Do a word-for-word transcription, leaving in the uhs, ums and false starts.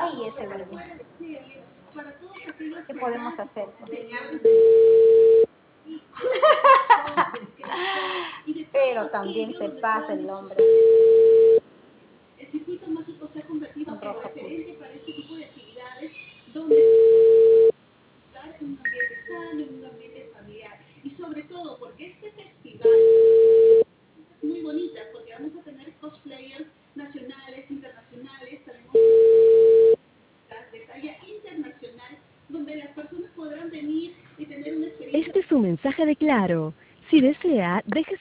ahí ese bebé. ¿Qué podemos hacer? Pero también se pasa el hombre. El circuito mágico se ha convertido Un en rojo referente pucho. para este tipo de actividades donde estar en un ambiente sano, en un ambiente familiar. Y sobre todo porque este festival es muy bonitas porque vamos a tener cosplayers nacionales, internacionales, tenemos de talla internacional donde las personas podrán venir y tener una experiencia. Este es un mensaje de Claro. Si desea, deje